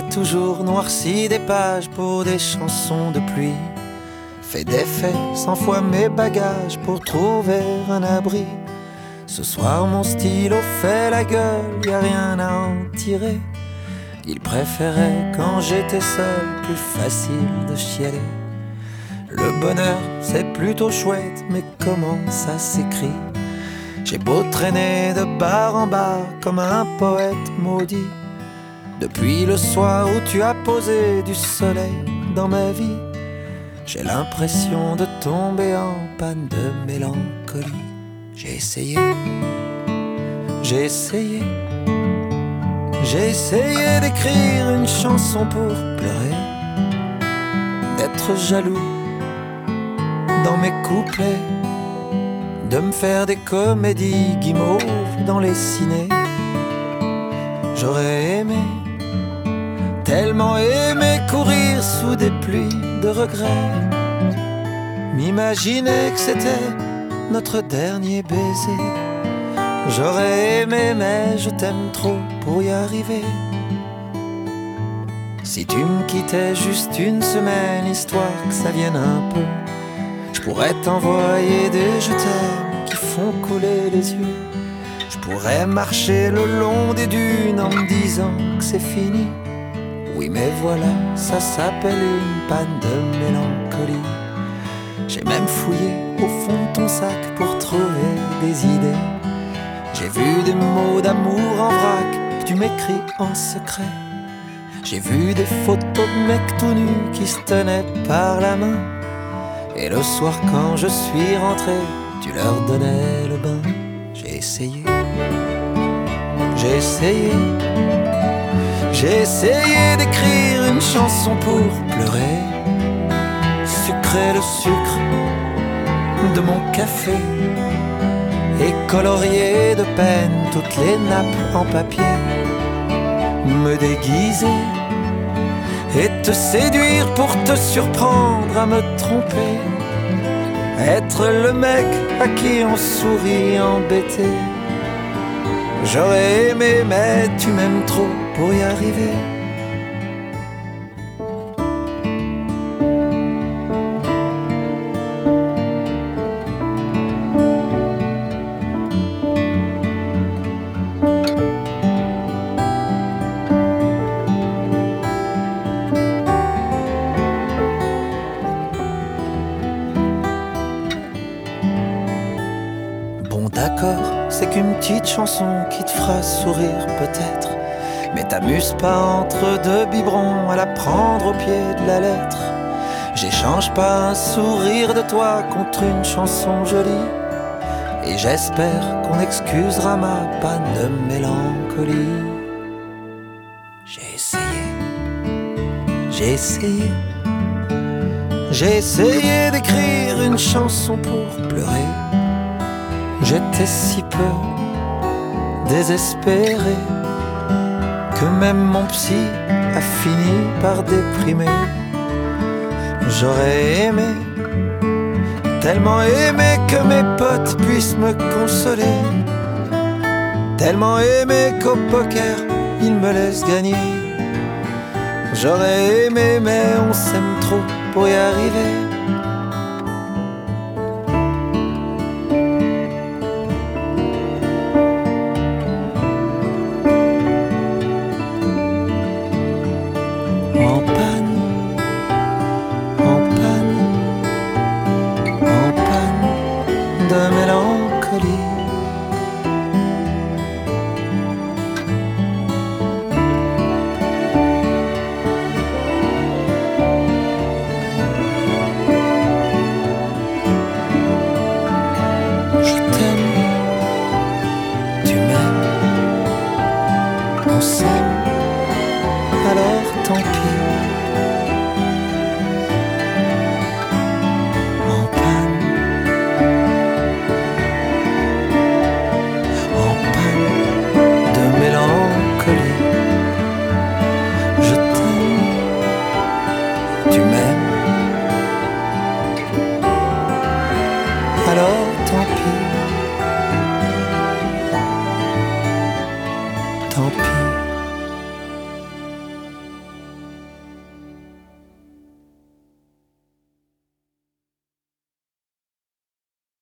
toujours noirci des pages pour des chansons de pluie. Fait des faits 100 fois mes bagages pour trouver un abri. Ce soir mon stylo fait la gueule, y a rien à en tirer. Il préférait quand j'étais seul, plus facile de chialer. Le bonheur c'est plutôt chouette, mais comment ça s'écrit? J'ai beau traîner de bar en bar comme un poète maudit. Depuis le soir où tu as posé du soleil dans ma vie, j'ai l'impression de tomber en panne de mélancolie. J'ai essayé, j'ai essayé, j'ai essayé d'écrire une chanson pour pleurer, d'être jaloux dans mes couplets, de me faire des comédies guimauves dans les cinés. J'aurais aimé, tellement aimé courir sous des pluies de regrets, m'imaginer que c'était notre dernier baiser. J'aurais aimé mais je t'aime trop pour y arriver. Si tu me quittais juste une semaine, histoire que ça vienne un peu, je pourrais t'envoyer des je t'aime qui font couler les yeux. Je pourrais marcher le long des dunes en me disant que c'est fini. Oui mais voilà, ça s'appelle une panne de mélancolie. J'ai même fouillé au fond de ton sac pour trouver des idées. J'ai vu des mots d'amour en vrac que tu m'écris en secret. J'ai vu des photos de mecs tout nus qui se tenaient par la main. Et le soir quand je suis rentré, tu leur donnais le bain. J'ai essayé, j'ai essayé, j'ai essayé d'écrire une chanson pour pleurer, sucrer le sucre de mon café et colorier de peine toutes les nappes en papier, me déguiser et te séduire pour te surprendre à me tromper, être le mec à qui on sourit embêté. J'aurais aimé mais tu m'aimes trop pour y arriver. D'accord, c'est qu'une petite chanson qui te fera sourire peut-être, mais t'amuse pas entre deux biberons à la prendre au pied de la lettre. J'échange pas un sourire de toi contre une chanson jolie, et j'espère qu'on excusera ma panne de mélancolie. J'ai essayé, j'ai essayé, j'ai essayé d'écrire une chanson pour pleurer. J'étais si peu désespéré que même mon psy a fini par déprimer. J'aurais aimé, tellement aimé que mes potes puissent me consoler, tellement aimé qu'au poker ils me laissent gagner. J'aurais aimé mais on s'aime trop pour y arriver.